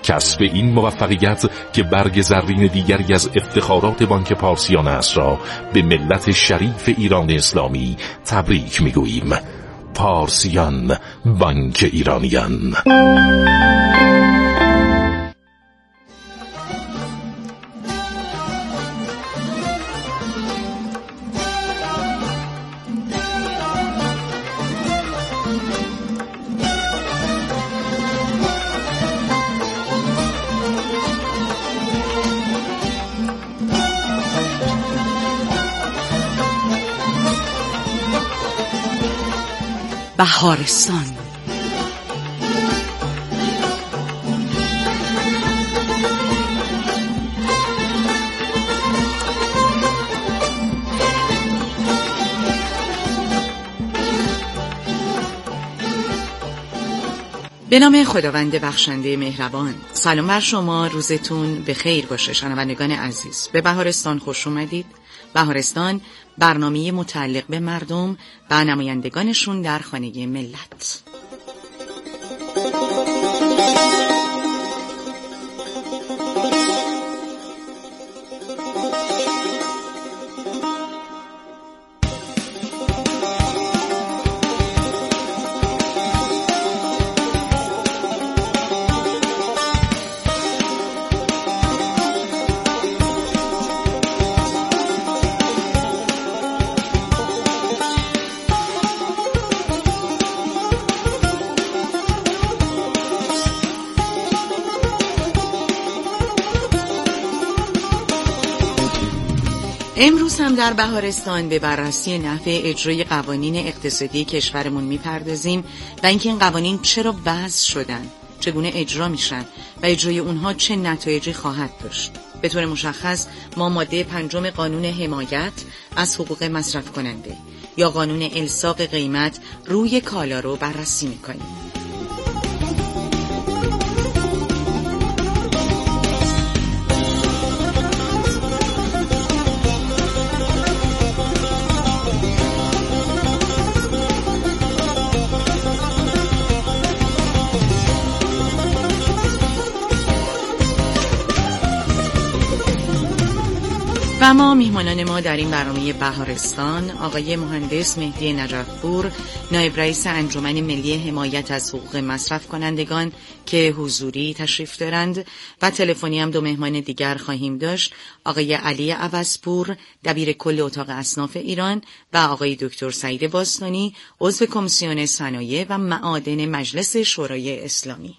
کسب این موفقیت که برگ زرین دیگری از افتخارات بانک پارسیان است را به ملت شریف ایران اسلامی تبریک میگوییم. پارسیان، بانک ایرانیان. بهارستان. به نام خداوند بخشنده مهربان. سلام بر شما، روزتون به خیر باشه شنوندگان عزیز. به بهارستان خوش اومدید. بهارستان برنامه متعلق به مردم و نمایندگانشون در خانه ملت. امروز هم در بهارستان به بررسی نحو اجرای قوانین اقتصادی کشورمون میپردازیم و اینکه این قوانین چرا وضع شدن، چگونه اجرا میشن و اجرای اونها چه نتایجی خواهد داشت. به طور مشخص ما ماده 5 قانون حمایت از حقوق مصرف کننده یا قانون الصاق قیمت روی کالا رو بررسی میکنیم. و ما میهمانان ما در این برنامه بهارستان آقای مهندس مهدی نجف‌پور، نایب رئیس انجمن ملی حمایت از حقوق مصرف کنندگان که حضوری تشریف دارند و تلفنی هم 2 مهمان دیگر خواهیم داشت، آقای علی عوض‌پور، دبیر کل اتاق اصناف ایران و آقای دکتر سعید باستانی، عضو کمیسیون صنایع و معادن مجلس شورای اسلامی.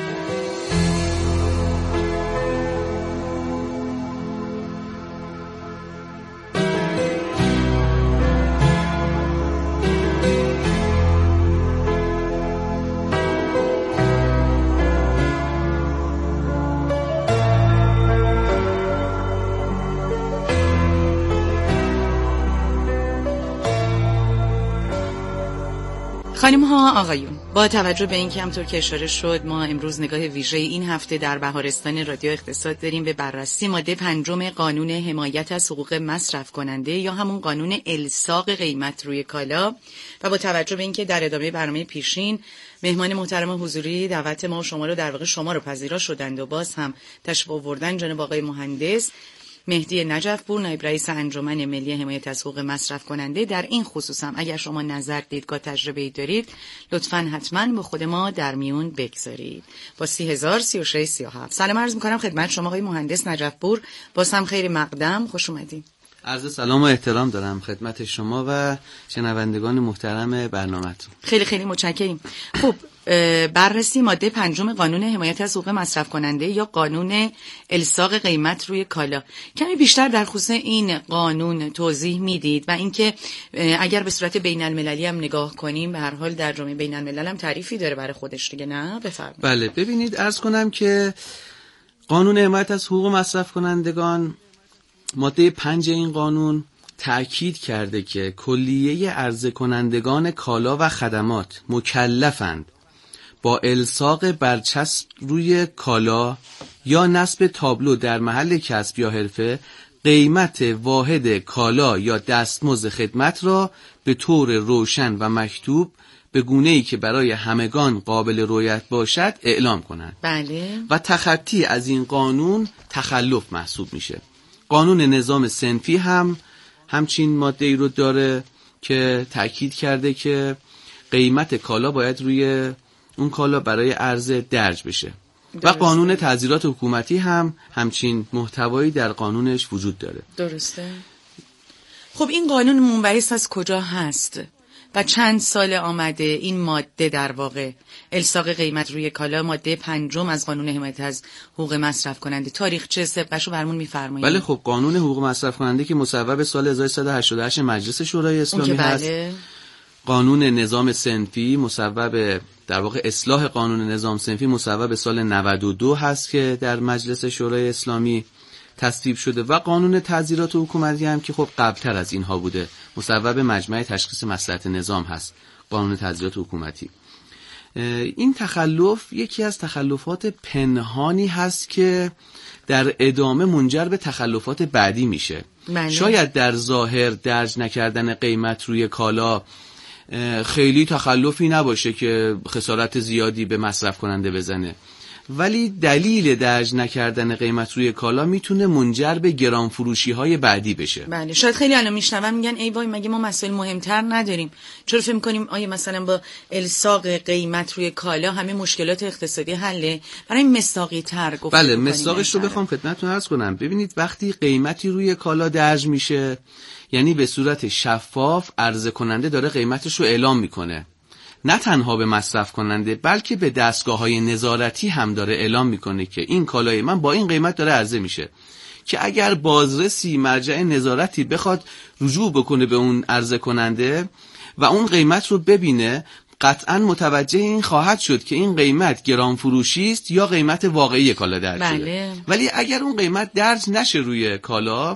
خانم ها، آقایون، با توجه به اینکه همطور که اشاره شد ما امروز نگاه ویژه این هفته در بهارستان رادیو اقتصاد داریم به بررسی ماده 5 قانون حمایت از حقوق مصرف کننده یا همون قانون الصاق قیمت روی کالا و با توجه به اینکه در ادامه برنامه پیشین مهمان محترم حضوری دعوت ما و شما رو در واقع شما رو پذیرا شدند و باز هم تشریف آوردن جناب آقای مهندس مهدی نجف‌پور، نایب رئیس انجمن ملی حمایت از حقوق مصرف کننده، در این خصوص هم اگر شما نظر، دیدگاه، تجربه‌ای دارید لطفاً حتماً با خود ما در میون بگذارید. با 303637 سلام عرض می‌کنم خدمت شما آقای مهندس نجف‌پور. باز هم خیلی مقدم، خوش اومدید. عرض سلام و احترام دارم خدمت شما و شنوندگان محترم برنامه‌تون. خیلی خیلی متشکریم. خب بررسی ماده 5 قانون حمایت از حقوق مصرف کننده یا قانون الصاق قیمت روی کالا، کمی بیشتر در خصوص این قانون توضیح میدید و اینکه اگر به صورت بین المللی هم نگاه کنیم به هر حال در جامعه بین الملل هم تعریفی داره برای خودش دیگه، نه؟ بفرمایید. بله، ببینید عرض کنم که قانون حمایت از حقوق مصرف کنندگان ماده 5 این قانون تأکید کرده که کلیه عرضه کنندگان کالا و خدمات مکلفند با الصاق برچسب روی کالا یا نصب تابلو در محل کسب یا حرفه قیمت واحد کالا یا دستمزد خدمت را به طور روشن و مکتوب به گونه‌ای که برای همگان قابل رعایت باشد اعلام کنند. بله. و تخطی از این قانون تخلف محسوب میشه. قانون نظام صنفی هم همچین ماده‌ای رو داره که تأکید کرده که قیمت کالا باید روی اون کالا برای عرضه درج بشه. درسته. و قانون تعزیرات حکومتی هم همچین محتوایی در قانونش وجود داره. درسته. خب این قانون منبعث از کجا هست و چند سال آمده این ماده در واقع الصاق قیمت روی کالا، ماده 5 از قانون حمایت از حقوق مصرف کننده، تاریخ چه سبقشو برامون میفرمایید؟ بله خب قانون حقوق مصرف کننده که مصوب سال 1188 مجلس شورای اسلامی هست. بله. قانون نظام صنفی مصوب در واقع اصلاح قانون نظام صنفی مصوب سال 92 هست که در مجلس شورای اسلامی تصویب شده و قانون تعزیرات حکومتی هم که خب قبلتر از اینها بوده، مصوب مجمع تشخیص مصلحت نظام هست قانون تعزیرات حکومتی. این تخلف یکی از تخلفات پنهانی هست که در ادامه منجر به تخلفات بعدی میشه. شاید در ظاهر درج نکردن قیمت روی کالا خیلی تخلفی نباشه که خسارت زیادی به مصرف کننده بزنه، ولی دلیل درج نکردن قیمت روی کالا میتونه منجر به گران فروشی های بعدی بشه. بله. شاید خیلی الان میشنون میگن ای وای مگه ما مسائل مهمتر نداریم؟ چرا فکر می‌کنیم آیا مثلا با الصاق قیمت روی کالا همه مشکلات اقتصادی حله؟ برای مصداقی تر گفتم. بله مصداقش رو بخوام خدمتتون عرض کنم. ببینید وقتی قیمتی روی کالا درج میشه یعنی به صورت شفاف عرضه کننده داره قیمتش رو اعلام میکنه، نه تنها به مصرف کننده بلکه به دستگاه‌های نظارتی هم داره اعلام میکنه که این کالای من با این قیمت داره عرضه میشه، که اگر بازرسی مرجع نظارتی بخواد رجوع بکنه به اون عرضه کننده و اون قیمت رو ببینه قطعاً متوجه این خواهد شد که این قیمت گران فروشی است یا قیمت واقعی کالا درج شده. بله. ولی اگر اون قیمت درج نشه روی کالا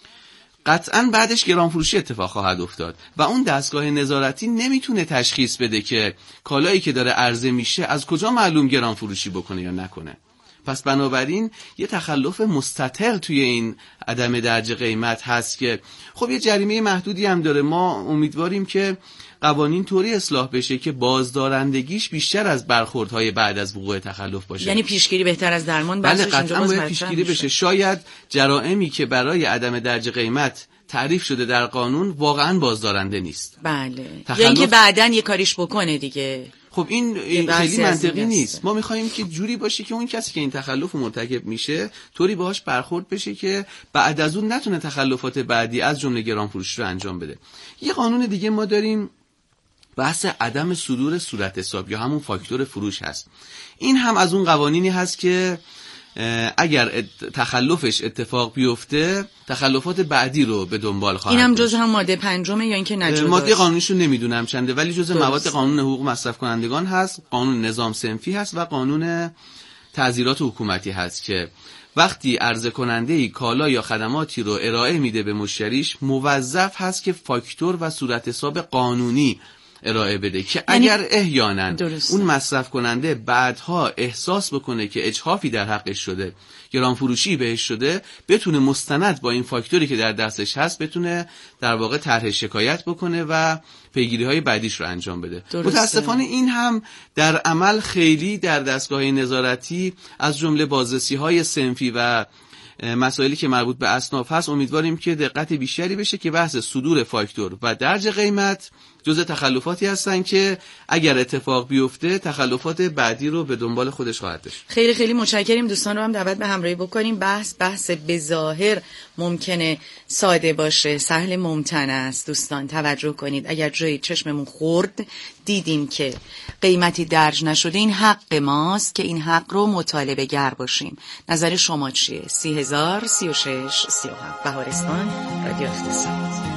قطعاً بعدش گران فروشی اتفاق خواهد افتاد و اون دستگاه نظارتی نمیتونه تشخیص بده که کالایی که داره عرضه میشه از کجا معلوم گران فروشی بکنه یا نکنه. پس بنابراین یه تخلف مستتر توی این عدم درج قیمت هست که خب یه جریمه محدودی هم داره. ما امیدواریم که قوانین طوری اصلاح بشه که بازدارندگیش بیشتر از برخوردهای بعد از وقوع تخلف باشه. یعنی پیشگیری بهتر از درمان. بله قطعا باید پیشگیری بشه. شاید جرائمی که برای عدم درج قیمت تعریف شده در قانون واقعا بازدارنده نیست. بله. یا اینکه بعداً یه کاریش بکنه دیگه. خب این خیلی منطقی نیست. ما میخوایم که جوری باشه که اون کسی که این تخلف مرتکب میشه طوری باهاش برخورد بشه که بعد از اون نتونه تخلفات بعدی از جمله گران فروشی رو انجام بده. یه قانون دیگه ما داریم، بحث عدم صدور صورت حساب یا همون فاکتور فروش هست. این هم از اون قوانینی هست که اگر تخلفش اتفاق بیفته تخلفات بعدی رو به دنبال خواهد. اینم جز هم ماده 5 یا اینکه نجوز؟ ماده قانونیشو نمیدونم چنده، ولی جز مواد قانون حقوق مصرف کنندگان هست، قانون نظام صنفی هست و قانون تعزیرات حکومتی هست که وقتی عرضه کننده‌ای کالا یا خدماتی رو ارائه میده به مشتریش موظف هست که فاکتور و صورت حساب قانونی ارائه بده که اگر احیانا اون مصرف کننده بعدها احساس بکنه که اجحافی در حقش شده، گران فروشی بهش شده، بتونه مستند با این فاکتوری که در دستش هست بتونه در واقع طرح شکایت بکنه و پیگیری‌های بعدیش رو انجام بده. متاسفانه این هم در عمل خیلی در دستگاه نظارتی از جمله بازرسی‌های صنفی و مسائلی که مربوط به اصناف هست امیدواریم که دقت بیشتری بشه که بحث صدور فاکتور و درج قیمت جزء تخلفاتی هستن که اگر اتفاق بیفته تخلفات بعدی رو به دنبال خودش خواهد داشت. خیلی خیلی متشکریم. دوستان رو هم دعوت به همراهی بکنیم. بحث به ظاهر ممکنه ساده باشه، سهل ممتنع است. دوستان توجه کنید، اگر جایی چشممون خورد دیدیم که قیمتی درج نشده این حق ماست که این حق رو مطالبه گر باشیم. نظر شما چیه؟ 30,036 37 بهارستان رادیو اقتصاد.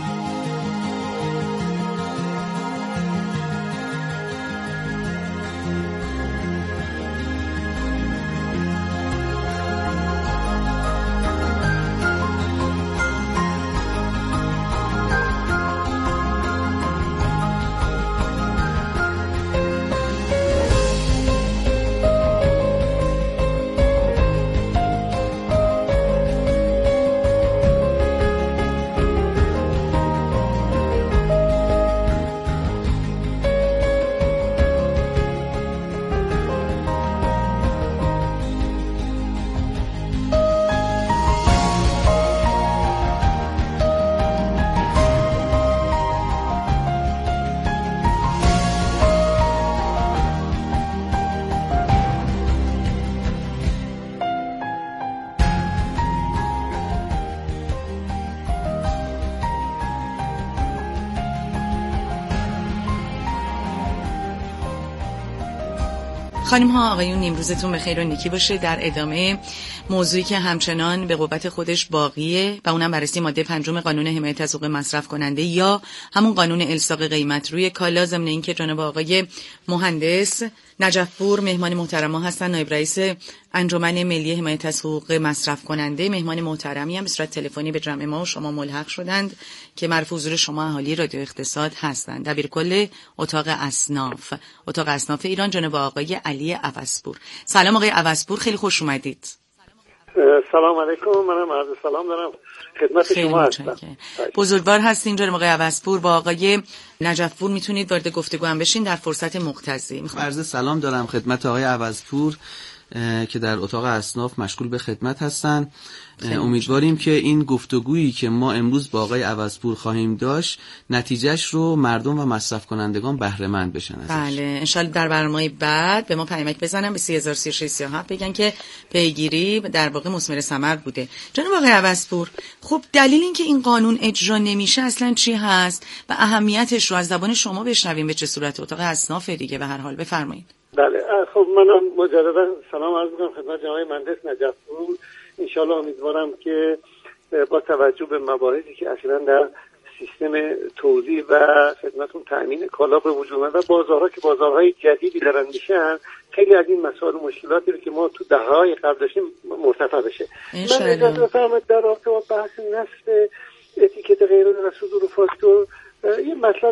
خانم ها آقایون، امروزتون بخیر و نیکی باشه. در ادامه موضوعی که همچنان به قوت خودش باقیه و اونم بررسی ماده 5 قانون حمایت از حقوق مصرف کننده یا همون قانون الصاق قیمت روی کالا. ضمن اینکه جناب آقای مهندس نجف‌پور مهمان محترم ما هستن، نایب رئیس انجمن ملی حمایت از حقوق مصرف کننده، مهمان محترمی هم به صورت تلفنی به جمع ما و شما ملحق شدند که معرف حضور شما اهالی رادیو اقتصاد هستند. دبیرکل اتاق اصناف ایران جناب آقای علی عوضپور. سلام آقای عوضپور، خیلی خوش اومدید. سلام علیکم، منم عرض سلام دارم خدمت شما هستم. بزرگوار هستین جناب آقای عوضپور. با آقای نجف‌پور میتونید وارد گفتگو هم بشین در فرصت مقتضی. عرض سلام دارم خدمت آقای عوضپور که در اتاق اصناف مشغول به خدمت هستن. امیدواریم که این گفتگویی که ما امروز با آقای عوضپور خواهیم داشت نتیجهش رو مردم و مصرف کنندگان بهره مند بشن ازش. بله انشالله در برنامه بعد به ما پیامک بزنن به 303637 بگن که پیگیری در واقع مثمر ثمر بوده. جناب آقای عوضپور، خب دلیل این که این قانون اجرا نمیشه اصلا چی هست و اهمیتش رو از زبان شما بشنویم به چه صورت؟ اتاق اصناف دیگه به هر حال بفرمایید. بله خب منم مجددا سلام عرض می‌کنم خدمت جناب مهندس نجف‌پور. انشالله امیدوارم که با توجه به مباحثی که اصلا در سیستم توزیع و خدمتون تامین کالا به وجود اومد و بازارها که بازارهای جدیدی دارن میشن، خیلی از این مسائل و مشکلاتی رو که ما تو دهه‌های قبل داشتیم مرتفع بشه. من اجازه بفرمایید در رابطه با بحث نصب اتیکت غیر و صدور فاکتور یه مطلب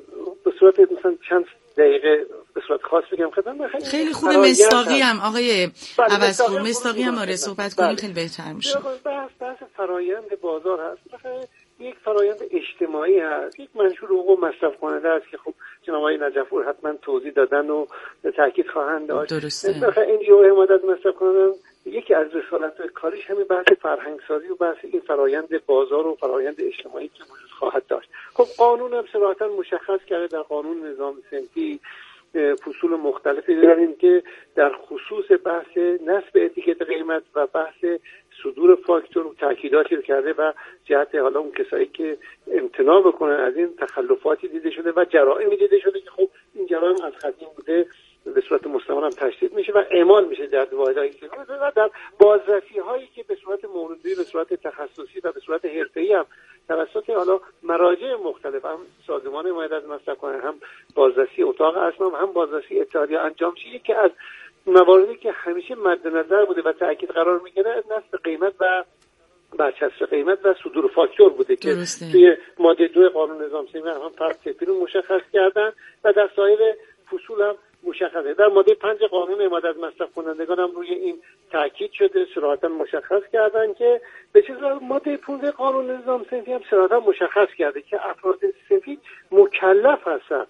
به صورت مثلا چند دقیقه به صورت خاص بگم خدمتتون. خیلی خوبه مصداقی هم آقای عوضپور، مصداقی هم آره صحبت کنیم خیلی بهتر میشه. بحث فرایند بازار هست، یک فرایند اجتماعی هست، یک منشور حقوق مصرف کننده است که خب جناب آقای نجف‌پور حتما توضیح دادن و تاکید خواهند داشت. درسته. این دیو حمایت مصرف کننده یکی از رسالت‌های کاریش همین بحث فرهنگ سازی و بحث این فرایند بازار و فرایند اجتماعی که وجود خواهد داشت. خب قانون هم صراحتاً مشخص کرده در قانون نظام صنفی فصول مختلفی داریم که در خصوص بحث نصب اتیکت قیمت و بحث صدور فاکتور تاکیداتی رو کرده و جهت حالا اون کسایی که امتناع بکنن از این تخلفاتی دیده شده و جرائمی دیده شده که خب این جرائم از قدیم بوده به صورت مستمر هم تشدید میشه و اعمال میشه در واحدهای کیلومتر و در بازرسی هایی که به صورت موردی، به صورت تخصصی و به صورت حرفه‌ای هم توسط حالا مراجع مختلف، هم سازمان حمایت از مصرف کننده، هم بازرسی اتاق اصناف، هم بازرسی اتحادیه انجام میشه که از مواردی که همیشه مد نظر بوده و تاکید قرار میگیره نصب قیمت و برچسب قیمت و صدور فاکتور بوده که توی ماده 2 قانون نظام صنفی هم فرض صفری رو مشخص کردن و در سایر فصول هم مشخصه. در ماده 5 قانون حمایت از مصرف کنندگان هم روی این تاکید شده، صراحتاً مشخص کردن که به چیز ماده 15 قانون نظام صنفی هم صراحتاً مشخص کرده که افراد صنفی مکلف هستند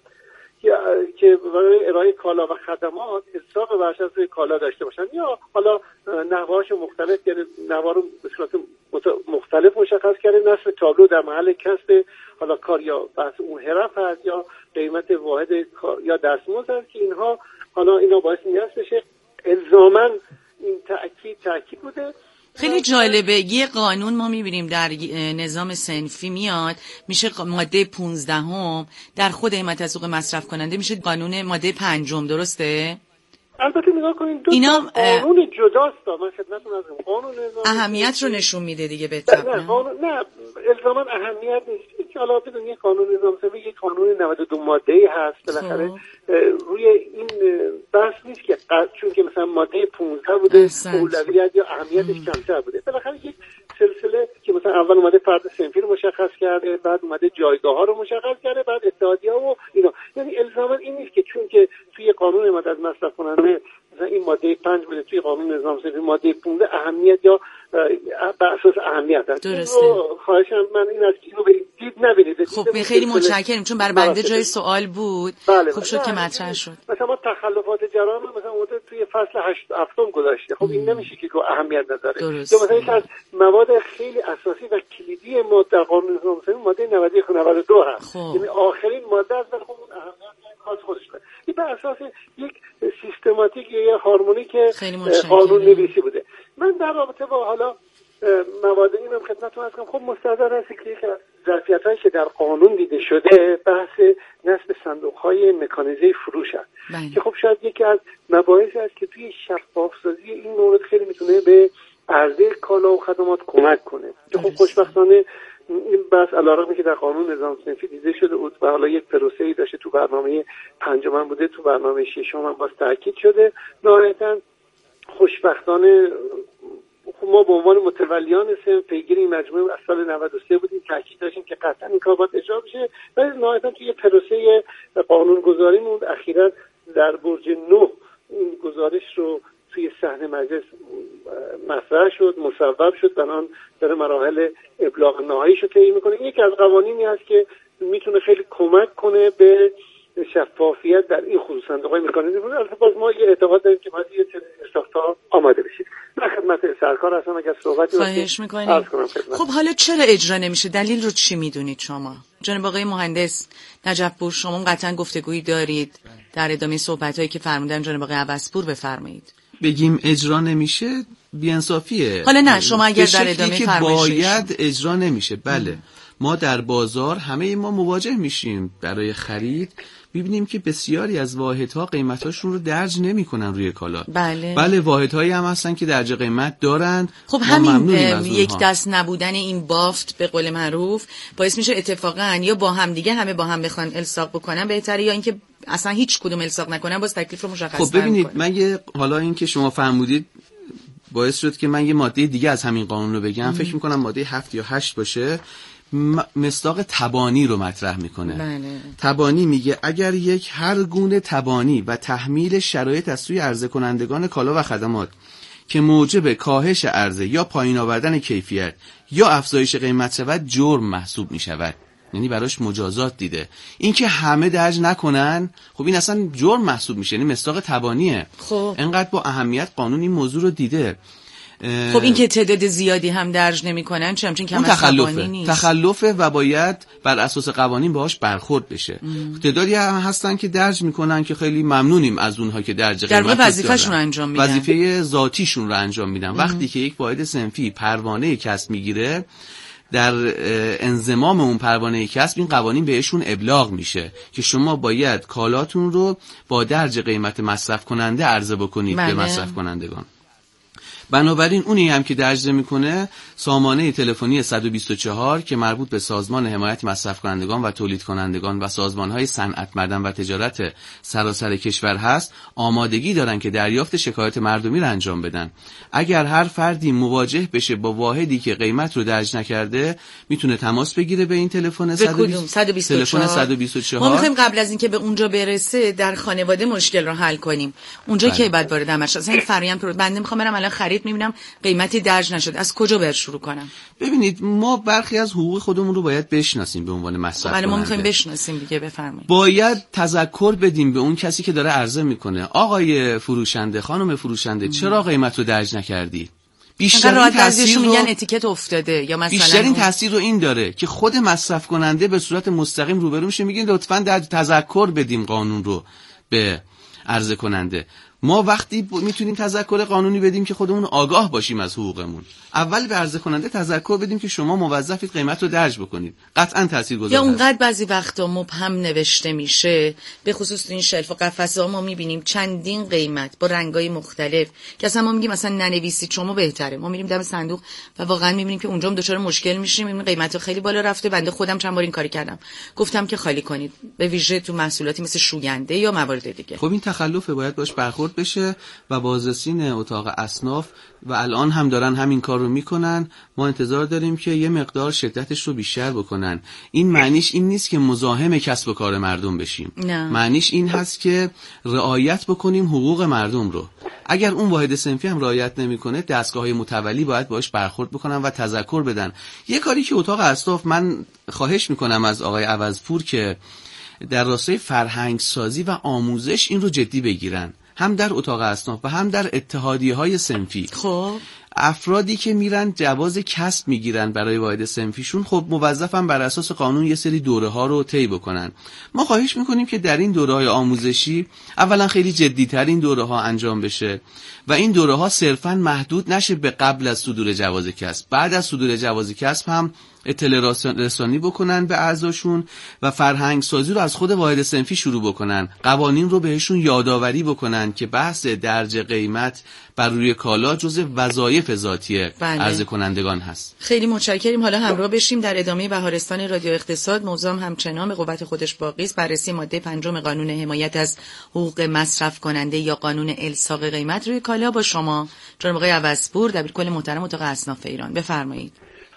که برای ارائه کالا و خدمات الصاق برچسب روی کالا داشته باشن یا حالا نحوهاش مختلف، یعنی نحوه رو به صورت مختلف مشخص کرده. نصب تابلو در محل کسب حالا کار یا بحث اون حرف هست یا قیمت واحد یا دستمزد هست که اینها حالا اینا باعث نیاز بشه الزاماً این تاکید بوده. خیلی جالبه یه قانون ما میبینیم در نظام صنفی میاد میشه ماده 15 در خود حمایت از حقوق مصرف کننده میشه قانون ماده 5، درسته؟ البته نگاه کنید دو قانون جداست. من خدمتتون از قانون نظام اهمیت رو نشون میده دیگه به طب. نه الزاما اهمیت نیست که حالا بدون یک قانون نظام صنفی یک قانون 92 ماده‌ای هست بالاخره روی این بحث نیست که چون که مثلا ماده 15 بوده اولویت یا اهمیتش کمتر بوده. بالاخره یک سلسله که مثلا اول اومده فرد صنفی رو مشخص کرده، بعد اومده جایگاه‌ها رو مشخص کرده، بعد اتحادیه‌ها و اینا. یعنی الزاما این نیست که چون که توی قانون حمایت از مصرف کننده مثلا این ماده 5 بوده توی قانون نظام صنفی ماده 15 اهمیت یا بر اساس اهمیت هست. درسته. خواهشم من این از اینو به دید نبینید. خب خیلی متشکرم چون بر بنده جای سوال بود. خوب شد که مطرح شد. مثلا ما تخلفات جرائم مثلا اومده توی فصل 7 گذاشته. خب این نمیشه که اهمیت نداره. یا مثلا یک از مواد خیلی اساسی و کلیدی ما در قانون نظام صنفی ماده 91 و 92 هست. یعنی آخرین ماده است ولی خب اون اهمیت خاص خودش داره. این بر اساس یک سیستماتیک یا هارمونیک قانون نویسی بوده. من در رابطه با حالا مواد اینم خدمتتون هستم. خب مستحضر هست که یک ظرفیت‌هایی که در قانون دیده شده بحث نصب صندوق‌های مکانیزه فروش است که خب شاید یکی از مباحثی است که توی شفاف‌سازی این مورد خیلی میتونه به عرضه کالا و خدمات کمک کنه که خب خوشبختانه این بحث علیرغم که در قانون نظام صنفی دیده شده بود و حالا یک پروسه‌ای داشته، تو برنامه 5 بوده، تو برنامه 6 هم باز تاکید شده. نهایتاً خوشبختانه ما به عنوان متولیان صنف پیگیر این مجموعه از سال 93 بودیم، تاکید داشتیم که قطعا این کار باید اجرا بشه، ولی نهایتاً توی پروسه قانون‌گذاریمون اخیراً در برج 9 این گزارش رو توی صحن مجلس مطرح شد، مصوب شد، الان داره مراحل ابلاغ نهاییش رو طی میکنه. یکی از قوانینی هست که میتونه خیلی کمک کنه به شفافیت در این خصوص صندوق‌های مکانیزه بود. البته باز ما یه اعتقاد داریم که باید یه ساختار آماده بشید. من خدمت سرکار هستم، اگر صحبتی خواهش می‌کنم. خب حالا چرا اجرا نمیشه؟ دلیل رو چی میدونید شما؟ جناب آقای مهندس نجف‌پور، شما قطعا گفتگویی دارید در ادامه صحبتایی که فرمودن جناب آقای عوض‌پور، بفرمایید. بگیم اجرا نمیشه بی‌انصافیه. حالا نه، شما اگر در ادامه فرمایشتون باید اجرا نمیشه. بله، ما در بازار همه ما مواجه میشیم برای خرید، می‌بینیم که بسیاری از واحدها قیمتاشون رو درج نمی‌کنن روی کالا. بله واحدهایی هم هستن که درج قیمت دارن. خب همین یک دست نبودن این بافت به قول معروف باعث میشه اتفاقا یا با هم دیگه همه با هم بخوان الساق بکنن بهتره، یا اینکه اصلا هیچ کدوم الساق نکنن باز تکلیف رو مشخص خب ببینید، من حالا این که شما فرمودید باعث شد که من یه ماده دیگه از همین قانون رو بگم. فکر می‌کنم ماده 7 یا 8 باشه، مصداق تبانی رو مطرح میکنه. بله. تبانی میگه اگر یک هر گونه تبانی و تحمیل شرایط از سوی عرضه کنندگان کالا و خدمات که موجب کاهش عرضه یا پایین آوردن کیفیت یا افزایش قیمت شود جرم محسوب میشود. یعنی براش مجازات دیده. این که همه درج نکنن، خب این اصلا جرم محسوب میشه، یعنی مصداق تبانیه. خب انقدر با اهمیت قانون این موضوع رو دیده. خب این که تعداد زیادی هم درج نمی‌کنن چه همچین کم از تبانی نیست، تخلفه و باید بر اساس قوانین باهاش برخورد بشه. تعدادی هم هستن که درج میکنن که خیلی ممنونیم از اونها که درج قیمت در وظیفه‌شون انجام میدن، وظیفه ذاتیشون رو انجام میدن. وقتی که یک واحد صنفی پروانه کسب میگیره، در انضمام اون پروانه کسب این قوانین بهشون ابلاغ میشه که شما باید کالاتون رو با درج قیمت مصرف کننده عرضه بکنید به مصرف کنندگان. بنابراین اونی هم که درج میکنه سامانه تلفنی 124 که مربوط به سازمان حمایت مصرف کنندگان و تولید کنندگان و سازمانهای صنعت، معدن و تجارت سراسر کشور هست، آمادگی دارن که دریافت شکایت مردمی رو انجام بدن. اگر هر فردی مواجه بشه با واحدی که قیمت رو درج نکرده، میتونه تماس بگیره به این تلفن 124. ما میخوایم قبل از اینکه به اونجا برسه در خانواده مشکل رو حل کنیم. اونجا که بعد وارد عمل شد، این فرآیند رو بنده میخوام برم الان خرید میبینم قیمتی درج نشد، از کجا باید شروع کنم؟ ببینید، ما برخی از حقوق خودمون رو باید بشناسیم به عنوان مصرف کننده. ما میخوایم بشناسیم دیگه، بفرمایید. باید تذکر بدیم به اون کسی که داره عرضه میکنه، آقای فروشنده، خانم فروشنده، چرا قیمت رو درج نکردی؟ بیشتر تاثیر رو میگن اتیکت افتاده، یا مثلا بیشتر این تاثیر رو این داره که خود مصرف کننده به صورت مستقیم روبرو میشه، میگین لطفاً در تذکر بدیم قانون رو به عرضه کننده. ما وقتی میتونیم تذکر قانونی بدیم که خودمون آگاه باشیم از حقوقمون، اول به عرضه کننده تذکر بدیم که شما موظفید قیمت رو درج بکنید، قطعا تاثیرگذار. یا اونقدر بعضی وقتا مبهم نوشته میشه، به خصوص تو این شلف و قفسه‌ها ما میبینیم چندین قیمت با رنگای مختلف که اصلا ما میگیم مثلا ننویسید شما بهتره. ما میریم دم صندوق و واقعا میبینیم که اونجا هم دچار مشکل میشیم، میبینیم قیمت خیلی بالا رفته. بنده خودم چند بار این کاری کردم، گفتم که خالی کنید، به ویژه تو محصولاتی مثل شوینده یا موارد دیگه. خب این تخلفه، باید باش برخورد بشه و بازرسین اتاق اصناف و الان هم دارن همین کار رو میکنن. ما انتظار داریم که یه مقدار شدتش رو بیشتر بکنن. این معنیش این نیست که مزاحم کسب و کار مردم بشیم، نه. معنیش این هست که رعایت بکنیم حقوق مردم رو. اگر اون واحد صنفی هم رعایت نمیکنه، دستگاه‌های متولی باید باش برخورد بکنن و تذکر بدن. یه کاری که اتاق اصناف، من خواهش میکنم از آقای عوض‌پور که در راستای فرهنگ سازی و آموزش این رو جدی بگیرن، هم در اتاق اصناف و هم در اتحادیه‌های صنفی. خب افرادی که میرن جواز کسب میگیرن برای واحد صنفیشون خب موظفن بر اساس قانون یه سری دوره ها رو طی بکنن. ما خواهش میکنیم که در این دوره های آموزشی اولا خیلی جدی‌تر این دوره ها انجام بشه و این دوره ها صرفاً محدود نشه به قبل از صدور جواز کسب. بعد از صدور جواز کسب هم اطلاع رسانی بکنن به اعضاشون و فرهنگ سازی رو از خود واحد صنفی شروع بکنن. قوانین رو بهشون یادآوری بکنن که بحث درج قیمت بر روی کالا جزء وظایف ذاتی عرضه کنندگان هست. خیلی متشکریم. حالا همراه بشیم در ادامه بهارستان رادیو اقتصاد. موضوع همچنان به قوت خودش باقی است. بررسی ماده 5 قانون حمایت از حقوق مصرف کننده یا قانون الصاق قیمت روی کالا با شما جناب آقای عوضپور، دبیرکل محترم اتاق اصناف ایران. بفرمایید.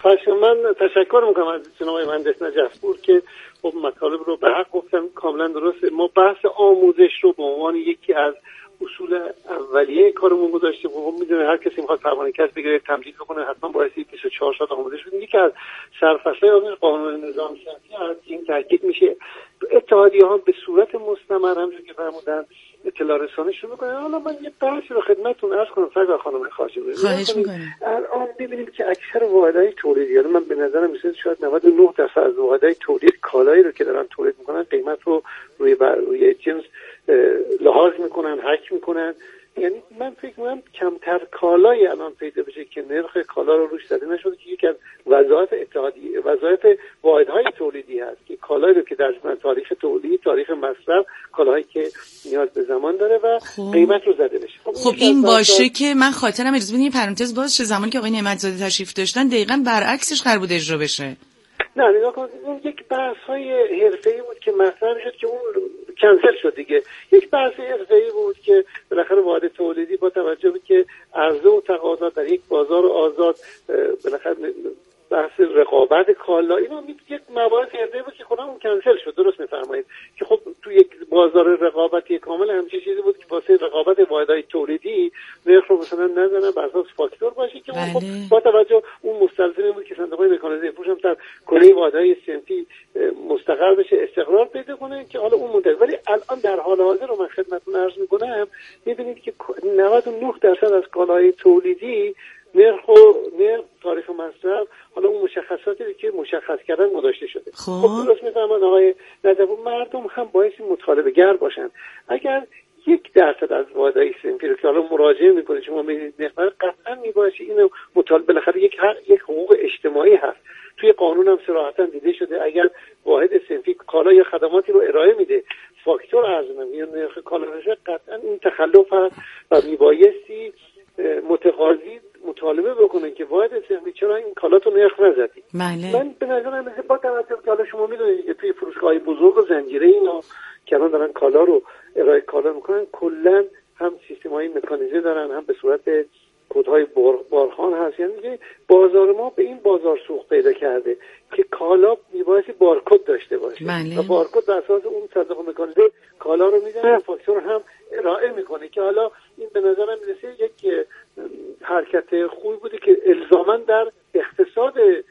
من تشکر میکنم از جناب مهندس نجف‌پور که خب مطالب رو به حق گفتن، کاملا درسته. ما بحث آموزش رو به عنوان یکی از اصول اولیه کارمون گذاشتیم. خب میدونه هر کسی میخواد پروانه کسب بگیره تمدید بکنه حتما باید 24 ساعت آموزش بده. یکی از سرفصل‌های قانون نظام صنفی از این تاکید میشه اتحادیه ها به صورت مستمر همونجوری که فرمودن اطلاع رسانی شروع میکنن. حالا من یه بحثی رو خدمتتون عرض کنم فقط خانم خواجه. خواهش میکنم. الان ببینیم که اکثر واحدهای تولیدی، من به نظرم میاد شاید 99% از واحدهای تولید کالایی رو که دارن تولید میکنن قیمت رو روی جنس لحاظ میکنن، حک میکنن. یعنی من فکر میکنم کمتر کالایی الان پیدا بشه که نرخ کالا رو روش زده نشده که یکی از وظایف اتحادیه، وظایف واحدهای تولیدی هست که کالایی رو که در تاریخ تولید، تاریخ مصرف، کالاهایی که نیاز به زمان داره و قیمت رو زده بشه. خب این باشه که من خاطرم اجازه بدین یه پرانتز باز شه. زمانی که آقای نعمت‌زاده تشریف داشتن دقیقاً برعکسش قرار بود اجرا بشه. نه نگاه کنید، این یک بحث‌های حرفه‌ای بود که مطرح شد که اون کنسل شد دیگه. یک بحث حرفه‌ای بود که بالاخره واحد تولیدی با توجه به که عرضه و تقاضا در یک بازار آزاد بالاخره بحث رقابت کالا اینا یک مباحث حرفه‌ای بود که خودمون اون کنسل شد. درست می‌فرمایید که خب تو یک بازار رقابتی کامل همچین چیزی بود که واسه رقابت واحدهای تولیدی نرخ رو مثلا نزنن بر اساس فاکتور باشه که اون خب با توجه اون مستلزم بود که صندوق‌های مکانیزه فروش هم در کل واحدهای صنفی مستقر بشه، استقرار پیدا کنه که حالا اون مدل. ولی الان در حال حاضر رو من خدمتتون عرض می‌کنم می‌بینید که 99% از کالاهای تولیدی نرخ تاریخ مصرف حالا اون مشخصاتی که مشخص کردن گذاشته شده. خب درست می‌فرمایید آقای نجف‌پور، مردم هم باعث مطالبه گر باشن. اگر 1% از واحدهای صنفی رو که حالا مراجعه می‌کنه شما می‌بینید نرخ قطعاً می‌باشه اینو مطالبه، بالاخره یک حقوق اجتماعی هست. توی قانون هم صراحتاً دیده شده اگر واحد صنفی کالا یا خدماتی رو ارائه میده فاکتور ارزش یا نرخ کالا نشه قطعاً این تخلف هست و میبایستی متقاضی مطالبه بکنن که واحد صنفی چرا این کالاتو نرخ نزدی. من به نظرم با توجه که حالا شما میدونید که توی فروشگاه‌های بزرگ و زنجیره اینا که الان دارن کالا رو ارائه کالا میکنن کلاً هم سیستم‌های مکانیزه دارن هم به صورت کدهای بارخوان هست. یعنی بازار ما به این بازار سوق پیدا کرده که کالا میبایستی بارکد داشته باشه و بارکد بر اساس اون صندوق مکانیزه کالا رو میزنه، فاکتور هم ارائه میکنه که حالا این به نظرم میرسه یک حرکت خوبی بوده که الزاماً در اقتصاد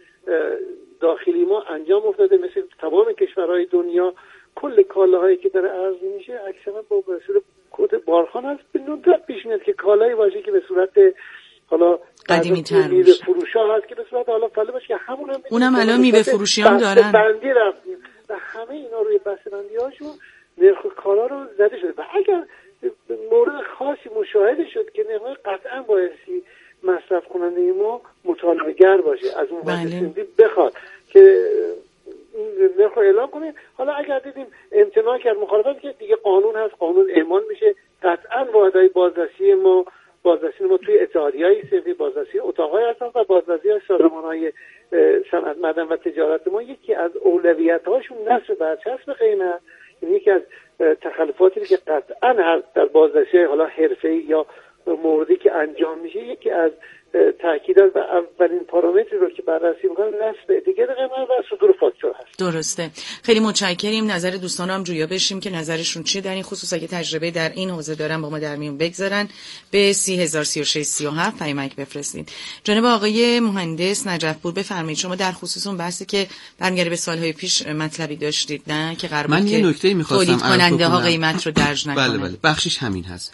داخلی ما انجام افتاده. مثل تمام کشورهای دنیا کل کالاهایی که داره عرضه میشه اکثرا با صورت کد بارخوان هست. به ندرت پیش میاد که کالایی باشه که به صورت حالا قدیمی تر میوه فروشا هست که به صورت حالا فعلا باشه که اونم الان میوه فروشی هم دارن بندی رفتیم و همه اینا روی بسته بندی هاشون نرخ کالا رو زده شده. و اگر مورد خاصی مشاهده شد که نرخ قطعا بایستی مصرف کننده ما مطالبه گر باشه از اون واسطه بخواد که نرخ اعلام کنه. حالا اگر دیدیم امتناع کرد مخالفت که دیگه قانون هست، قانون اعمال میشه. قطعا واحدهای بازرسی ما توی اتحادیه‌های صنفی بازرسی اتاق‌های هستن و بازرسی سازمان‌های صنعت معدن و تجارت ما یکی از اولویت‌هاشون نصب برچسب قیمت، یعنی یکی از تخلفاتی که قطعا در بازرسی حالا حرفه‌ای یا موردی که انجام میشه یکی از تاکیدات و اولین پارامتری رو که بررسی می‌کنن نصب دیگر قیمت و صدور فاکتور هست. درسته. خیلی متشکریم. نظر دوستان رو هم جویا بشیم که نظرشون چیه در این خصوص. اگه تجربه در این حوزه دارن با ما در میون بگذارن به 3003637 پیامک بفرستید. جناب آقای مهندس نجف‌پور بفرمایید شما در خصوص اون بحثی که برمیگره به سالهای پیش مطلبی داشتید نه که قرار بود من یه نکته می‌خواستم تولید کننده ها قیمت رو درج نکنن. بله بخشش همین هست.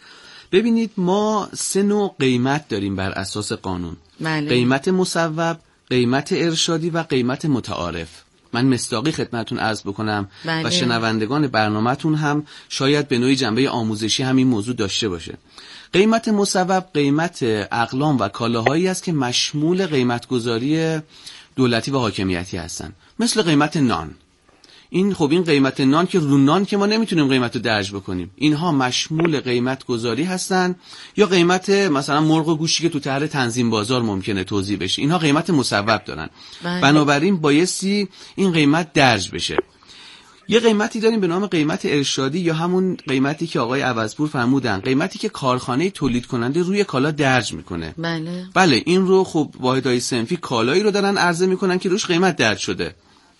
ببینید ما 3 نوع قیمت داریم بر اساس قانون. بله. قیمت مصوب، قیمت ارشادی و قیمت متعارف. من مصداقی خدمتتون عرض بکنم بله. و شنوندگان برنامه‌تون هم شاید به نوعی جنبه آموزشی همین موضوع داشته باشه. قیمت مصوب قیمت اقلام و کالاهایی است که مشمول قیمت‌گذاری دولتی و حاکمیتی هستن، مثل قیمت نان. این قیمت نان که رو نان که ما نمیتونیم قیمت رو درج بکنیم، اینها مشمول قیمت گذاری هستن. یا قیمت مثلا مرغ و گوشتی که تو طرح تنظیم بازار ممکنه توزیع بشه، اینها قیمت مصوب دارن. بنابراین بایستی این قیمت درج بشه. یه قیمتی داریم به نام قیمت ارشادی یا همون قیمتی که آقای عوضپور فرمودن، قیمتی که کارخانه تولید کننده روی کالا درج میکنه. بله این رو خب واحدهای صنفی کالایی رو دارن عرضه میکنن که روش قیمت درج شده.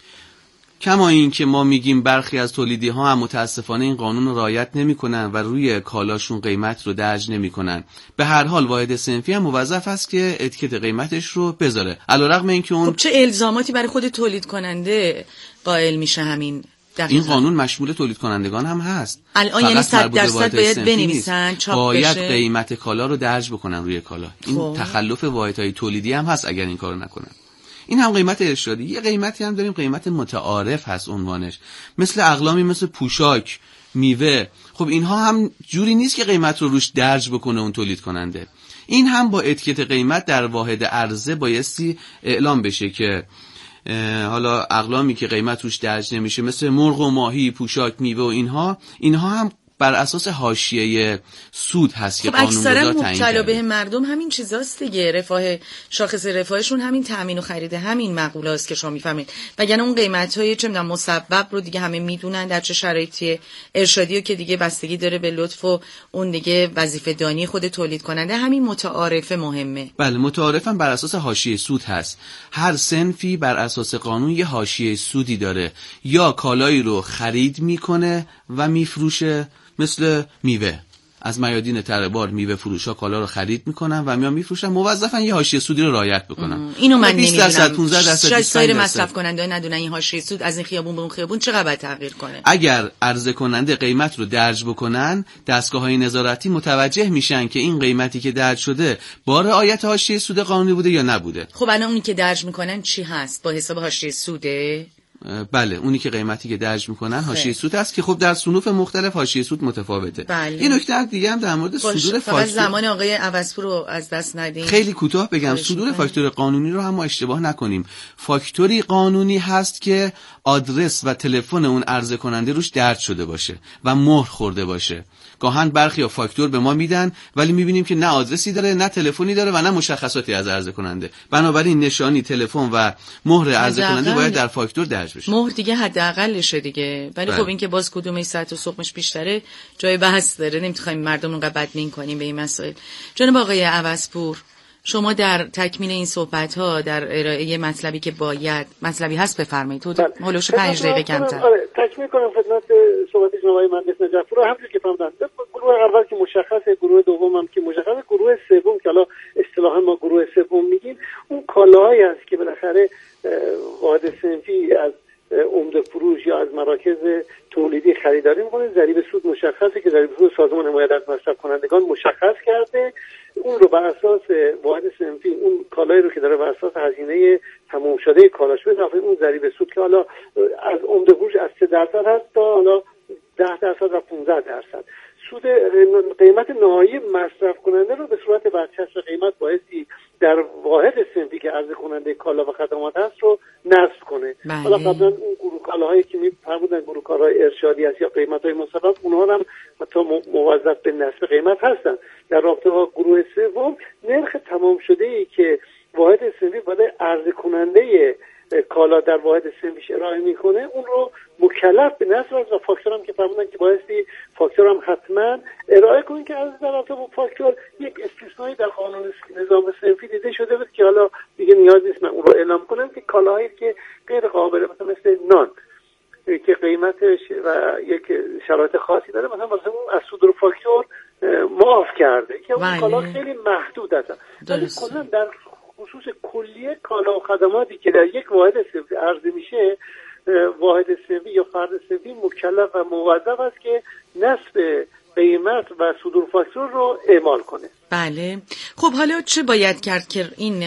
کما این که ما میگیم برخی از تولیدی ها هم متاسفانه این قانون رو رعایت نمیکنن و روی کالاشون قیمت رو درج نمیکنن. به هر حال واحد صنفی هم موظف است که اتیکت قیمتش رو بذاره، علیرغم اینکه اون خب چه الزاماتی برای خود تولید کننده قائل میشه همین دقیقا. این قانون مشمول تولید کنندگان هم هست. الان یعنی 100% باید بنویسن، چاپ باید بشه، قیمت کالا رو درج بکنن روی کالا. این تخلف واحدهای تولیدی هم هست اگر این کارو نکنن. این هم قیمت ارشادی. یه قیمتی هم داریم قیمت متعارف هست عنوانش، مثل اقلامی مثل پوشاک، میوه. خب اینها هم جوری نیست که قیمت رو روش درج بکنه اون تولید کننده. این هم با اتیکت قیمت در واحد عرضه بایستی اعلام بشه که حالا اقلامی که قیمت روش درج نمیشه مثل مرغ و ماهی، پوشاک، میوه و اینها هم بر اساس حاشیه سود هست که قانونگذار تعیین کرده. خب اکثرا مبتلا به مردم همین چیزاست دیگه، شاخص رفاهشون همین تامین و خرید همین مقولاست که شما میفهمید. وگرنه اون قیمت‌های چه می‌دونم مسبب رو دیگه همه میدونن در چه شرایطی، ارشادی که دیگه بستگی داره به لطف و اون دیگه وظیفه دانی خود تولید کننده. همین متعارف مهمه. بله متعارف هم بر اساس حاشیه سود هست. هر صنفی بر اساس قانون یه حاشیه سودی داره، یا کالایی رو خرید میکنه و میفروشه، مثل میوه از میادین تره‌بار میوه فروشا کالا رو خرید میکنن و میان میفروشن، موظفن یه حاشیه سودی رو رعایت بکنن. اینو من نمیدونم 15% سایر مصرف کننده ندونن این حاشیه سود از این خیابون به اون خیابون چقدر تغییر کنه. اگر عرضه کننده قیمت رو درج بکنن، دستگاه‌های نظارتی متوجه میشن که این قیمتی که درج شده با رعایت حاشیه سود قانونی بوده یا نبوده. خب الان اونی که درج میکنن چی هست؟ با حساب حاشیه سوده؟ بله اونی که قیمتی که درج میکنن حاشیه سود است که خب در صنوف مختلف حاشیه سود متفاوته. بله. یه نکته دیگه هم در مورد صدور فاکتور، زمان آقای عوضپور رو از دست ندیم. خیلی کوتاه بگم، صدور فاکتور قانونی رو هم ما اشتباه نکنیم. فاکتوری قانونی هست که آدرس و تلفن اون عرضه کننده روش درج شده باشه و مهر خورده باشه. گاهن برخی فاکتور به ما میدن ولی میبینیم که نه آدرسی داره، نه تلفنی داره و نه مشخصاتی از عرضه کننده. بنابراین نشانی، تلفن و مهر عرضه کننده باید در فاکتور درج بشه. مهر دیگه حداقلشه دیگه. ولی خب این که باز کدومش سطح و سقمش بیشتره جای بحث داره. نمیخوایم مردم رو بدبین کنیم به این مسائل. جناب آقای عوضپور، شما در تکمیل این صحبت‌ها در ارائه مطلبی که باید مطلبی هست بفرمایید. تو هولوش 5 دقیقه کمتر. تکمیل کنم خدمت صحبت جناب آقای مهندس نجف‌پور رو. همونطور که فهمیدن گروه اول که مشخصه، گروه دوم هم که مشخصه، گروه سوم که حالا اصطلاحاً ما گروه سوم میگیم، اون کالاهایی است که بالاخره واحد صنفی از عمده فروش یا از مراکز تولیدی خریداری میکنه. ضریب سود مشخصه که ضریب سود سازمان حمایت از مصرف کنندگان مشخص کرده. اون رو بر اساس واحد صنفی اون کالایی رو که داره بر اساس هزینه تمام شده کالاش به اضافه اون ضریب سود که حالا از عمده فروش از 3% هست تا حالا 10% و 15%. سود قیمت نهایی مصرف کننده رو به صورت برچسب قیمت بایستی در واحد صنفی که عرضه کننده کالا و خدمات هست رو نصب کنه. حالا قبلا اون گروه کالاهایی که می‌فرمودن گروه کالاهای ارشادی است یا قیمت‌های مصوب، اونها هم حتی موظف به نصب قیمت هستن. در رابطه با گروه سوم، نرخ تمام شده‌ای که واحد صنفی برای عرضه کننده کالا در واحد صنفیش ارائه میکنه اون رو مکلف به نصب است و فاکتور هم که فرمودن که بایستی فاکتور هم حتما ارائه کنین که از در رابطه با فاکتور یک استثنایی در قانون نظام صنفی دیده شده بود که حالا دیگه نیاز نیست من اون رو اعلام کنم که کالاهایی که غیر قابل مثل نان که قیمتش و یک شرایط خاصی داره مثلا واسه اون از صدور فاکتور معاف کرده که اون کالا خیلی محدود هستن. ولی کلا در خصوص کلیه کالا و خدماتی که در یک واحد صنفی عرضه میشه، واحد صنفی یا فرد صنفی مکلف و موظف است که نصب قیمت و صدور فاکتور رو اعمال کنه. بله. خب حالا چه باید کرد که این